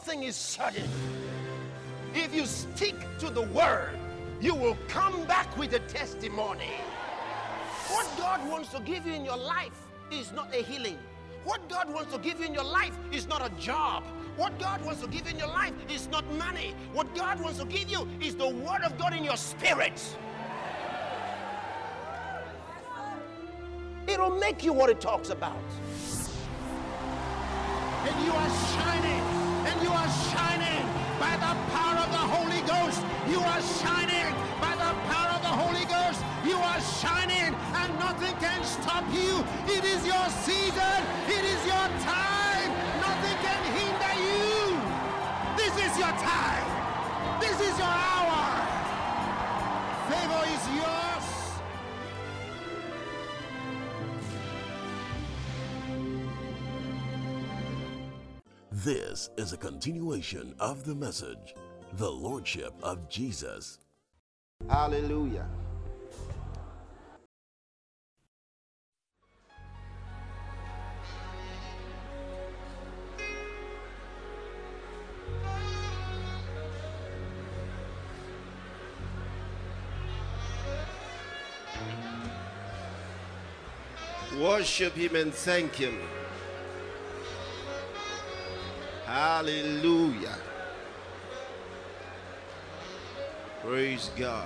thing is certain. If you stick to the word, you will come back with a testimony. What God wants to give you in your life is not a healing. What God wants to give you in your life is not a job. What God wants to give you in your life is not money. What God wants to give you is the word of God in your spirit. It'll make you what it talks about. And you are shining. And you are shining by the power of the Holy Ghost. You are shining by the power of the Holy Ghost. You are shining and nothing can stop you. It is your season. It is your time. Nothing can hinder you. This is your time. This is your hour. Favor is yours. This is a continuation of the message, the Lordship of Jesus. Hallelujah. Worship him and thank him. Hallelujah. Praise God.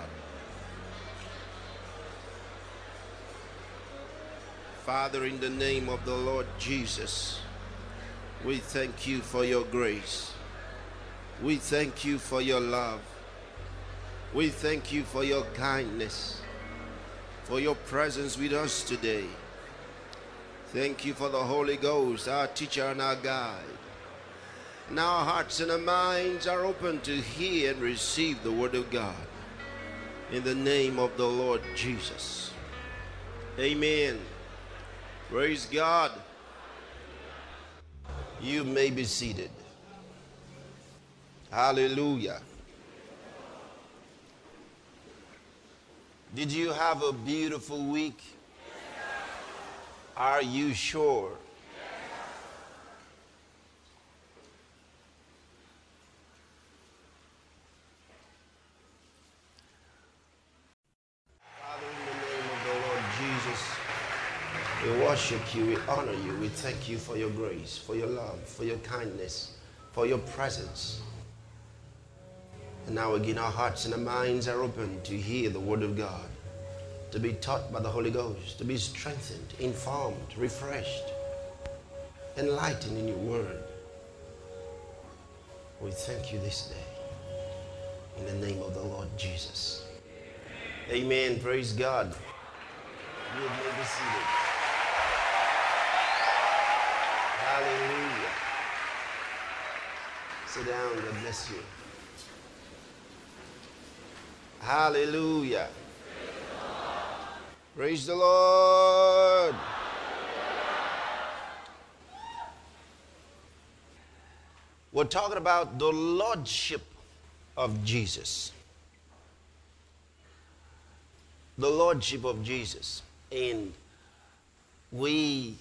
Father, in the name of the Lord Jesus, we thank you for your grace. We thank you for your love. We thank you for your kindness, for your presence with us today. Thank you for the Holy Ghost, our teacher and our guide. Now our hearts and our minds are open to hear and receive the word of God. In the name of the Lord Jesus. Amen. Praise God. You may be seated. Hallelujah. Did you have a beautiful week? Are you sure? We worship you, we honor you, we thank you for your grace, for your love, for your kindness, for your presence. And now again our hearts and our minds are open to hear the word of God, to be taught by the Holy Ghost, to be strengthened, informed, refreshed, enlightened in your word. We thank you this day in the name of the Lord Jesus. Amen. Praise God. You may be seated. Hallelujah. Sit down, God bless you. Hallelujah. Praise the Lord. We're talking about the Lordship of Jesus. The Lordship of Jesus. And we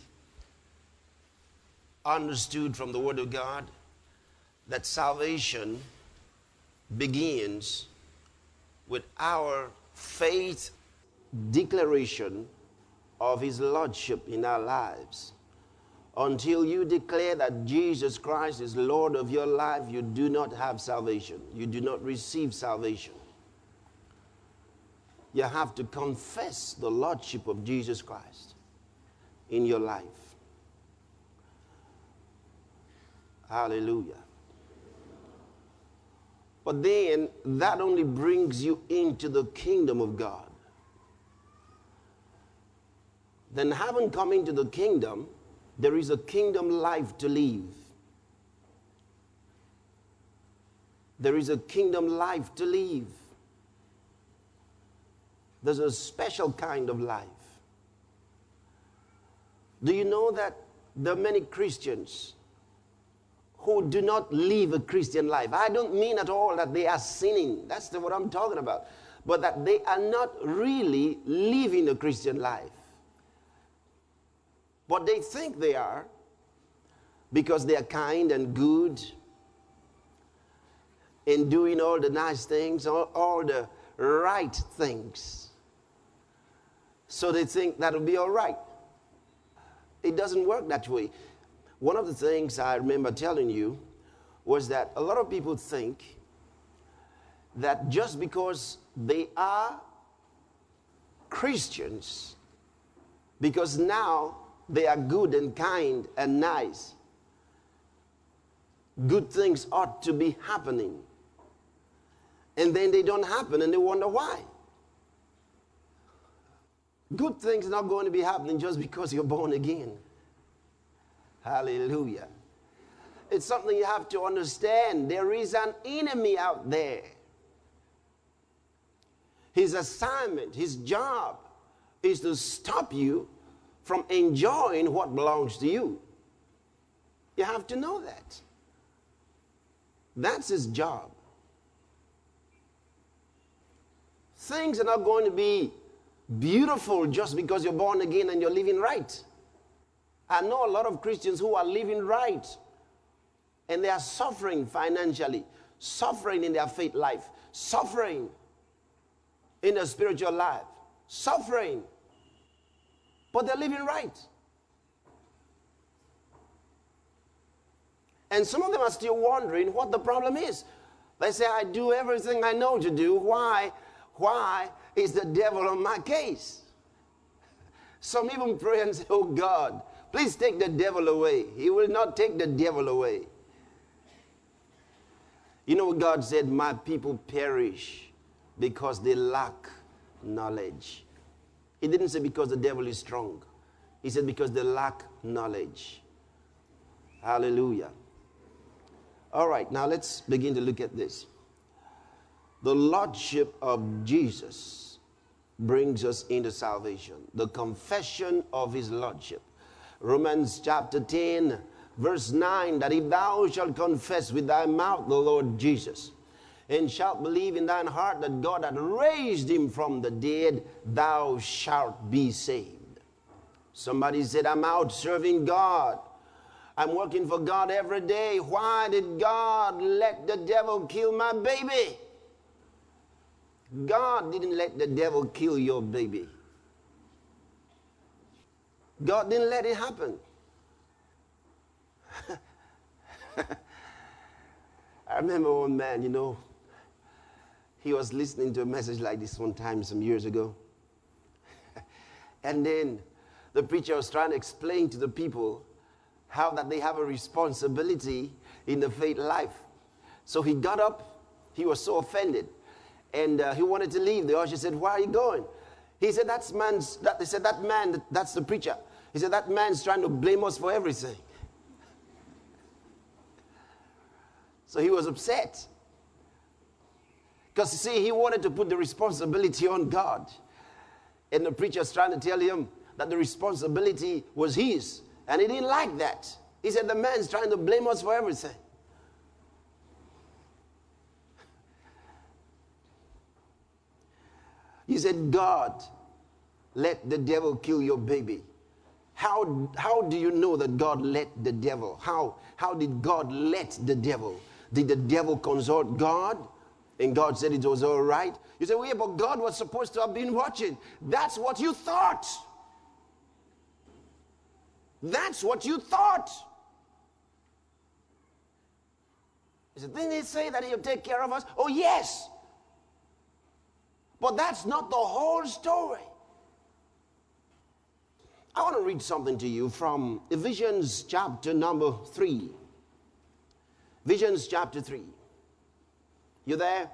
understood from the Word of God that salvation begins with our faith declaration of His Lordship in our lives. Until you declare that Jesus Christ is Lord of your life, you do not have salvation. You do not receive salvation. You have to confess the Lordship of Jesus Christ in your life. Hallelujah. But then that only brings you into the kingdom of God. Then having come into the kingdom, there is a kingdom life to live. There is a kingdom life to live. There's a special kind of life. Do you know that there are many Christians who do not live a Christian life? I don't mean at all that they are sinning. That's what I'm talking about. But that they are not really living a Christian life. But they think they are, because they are kind and good and doing all the nice things, all the right things. So they think that'll be all right. It doesn't work that way. One of the things I remember telling you was that a lot of people think that just because they are Christians, because now they are good and kind and nice, good things ought to be happening. And then they don't happen and they wonder why. Good things are not going to be happening just because you're born again. Hallelujah. It's something you have to understand. There is an enemy out there. His assignment, his job is to stop you from enjoying what belongs to you. You have to know that. That's his job. Things are not going to be beautiful just because you're born again and you're living right. I know a lot of Christians who are living right and they are suffering financially, suffering in their faith life, suffering in their spiritual life, suffering, but they're living right. And some of them are still wondering what the problem is. They say, I do everything I know to do. Why is the devil on my case? Some even pray and say, oh God, please take the devil away. He will not take the devil away. You know what God said? My people perish because they lack knowledge. He didn't say because the devil is strong. He said because they lack knowledge. Hallelujah. All right, now let's begin to look at this. The Lordship of Jesus brings us into salvation. The confession of his Lordship. Romans chapter 10, verse 9, that if thou shalt confess with thy mouth the Lord Jesus, and shalt believe in thine heart that God hath raised him from the dead, thou shalt be saved. Somebody said, I'm out serving God. I'm working for God every day. Why did God let the devil kill my baby? God didn't let the devil kill your baby. God didn't let it happen. I remember one man, he was listening to a message like this one time some years ago. And then the preacher was trying to explain to the people how that they have a responsibility in the faith life. So he got up. He was so offended. And he wanted to leave. The usher said, why are you going? He said, that's the preacher. He said, that man's trying to blame us for everything. So he was upset. Because, you see, he wanted to put the responsibility on God. And the preacher's trying to tell him that the responsibility was his. And he didn't like that. He said, the man's trying to blame us for everything. He said, God, let the devil kill your baby. How do you know that God let the devil? How did God let the devil? Did the devil consult God? And God said it was all right? You say, well, yeah, but God was supposed to have been watching. That's what you thought. That's what you thought. He said, didn't he say that he'll take care of us? Oh, yes. But that's not the whole story. I want to read something to you from Ephesians chapter number 3. Ephesians chapter 3. You there?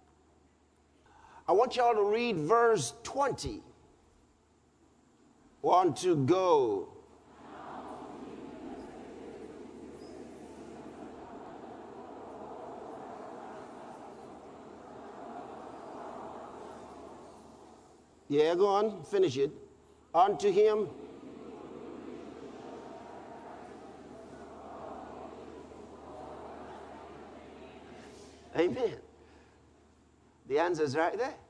I want you all to read verse 20. Want to go. Yeah, go on, finish it. Unto him. Amen. The answer is right there.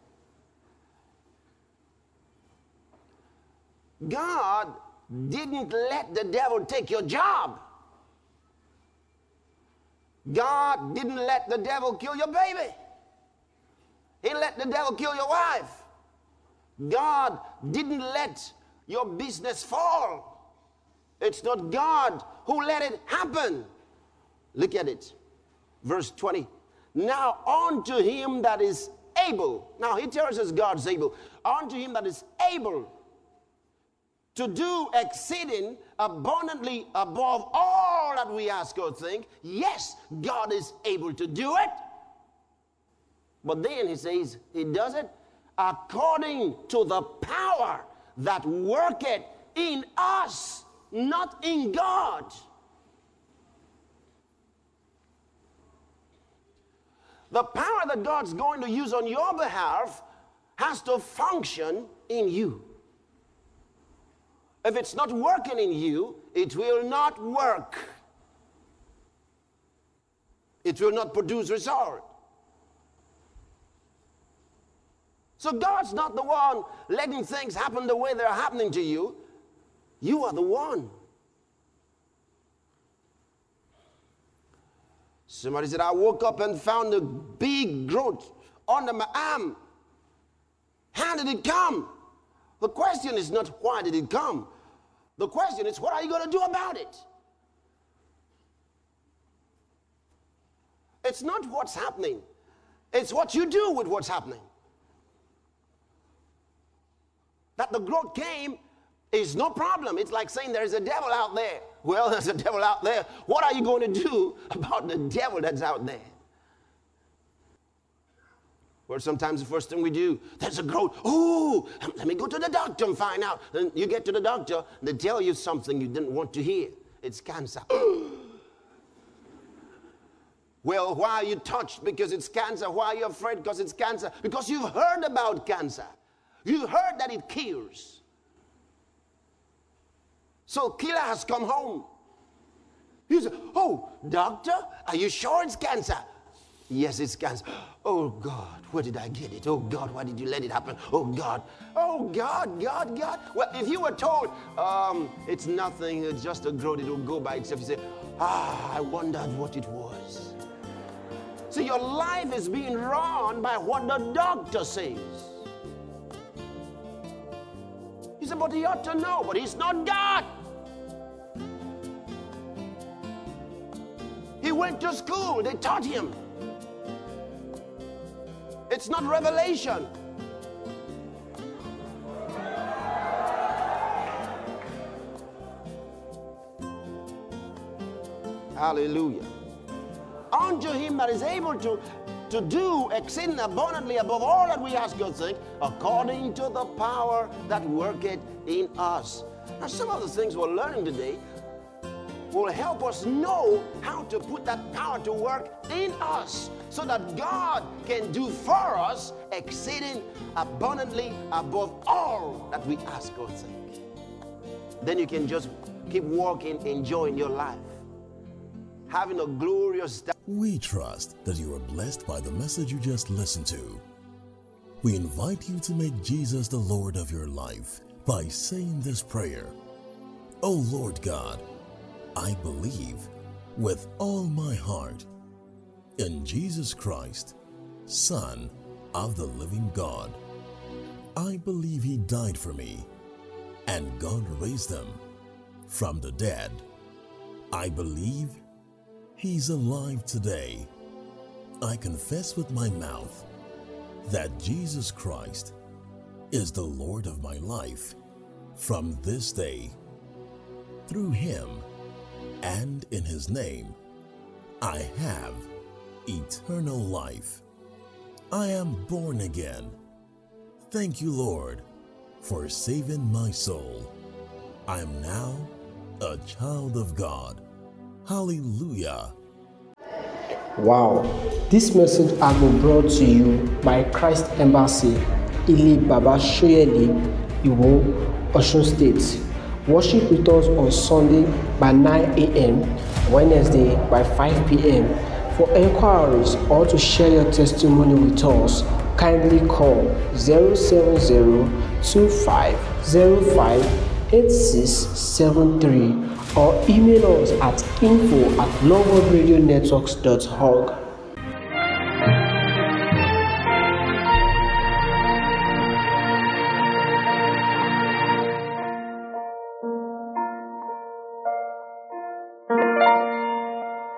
God didn't let the devil take your job. God didn't let the devil kill your baby. He let the devil kill your wife. God didn't let your business fall. It's not God who let it happen. Look at it. Verse 20. Now unto him that is able. Now he tells us God's able. Unto him that is able to do exceeding abundantly above all that we ask or think. Yes, God is able to do it. But then he says he does it according to the power that worketh in us, not in God. The power that God's going to use on your behalf has to function in you. If it's not working in you, it will not work. It will not produce result. So God's not the one letting things happen the way they're happening to you. You are the one. Somebody said, I woke up and found a big growth under my arm. How did it come? The question is not why did it come. The question is, what are you going to do about it? It's not what's happening. It's what you do with what's happening. That the growth came is no problem. It's like saying there's a devil out there. Well, there's a devil out there. What are you going to do about the devil that's out there? Or sometimes the first thing we do, there's a growth. Oh, let me go to the doctor and find out. Then you get to the doctor, they tell you something you didn't want to hear. It's cancer. Well, why are you touched? Because it's cancer. Why are you afraid? Because it's cancer. Because you've heard about cancer. You've heard that it kills. So killer has come home. He said, oh, doctor, are you sure it's cancer? Yes, it's cancer. Oh, God, where did I get it? Oh, God, why did you let it happen? Oh, God. Oh, God. Well, if you were told, it's nothing, it's just a growth, it will go by itself, you say, I wondered what it was. So your life is being run by what the doctor says. You say, but he ought to know, but he's not God. He went to school, they taught him. It's not revelation. Hallelujah. Unto him that is able to do exceeding abundantly above all that we ask or think, according to the power that worketh in us. Now, some of the things we're learning today will help us know how to put that power to work in us so that God can do for us exceeding abundantly above all that we ask or think. Then you can just keep walking, enjoying your life, having a glorious day. We trust that you are blessed by the message you just listened to. We invite you to make Jesus the Lord of your life by saying this prayer. Oh Lord God, I believe with all my heart in Jesus Christ, Son of the living God. I believe he died for me and God raised him from the dead. I believe he's alive today. I confess with my mouth that Jesus Christ is the Lord of my life from this day. Through him and in his name, I have eternal life. I am born again. Thank you, Lord, for saving my soul. I am now a child of God. Hallelujah. Wow, this message has been brought to you by Christ Embassy, Ile Baba Soyele, Iwo, Osun State. Worship with us on Sunday by 9 a.m., Wednesday by 5 p.m. For inquiries or to share your testimony with us, kindly call 070-2505 8673 or email us at info@loveworldradionetworks.org.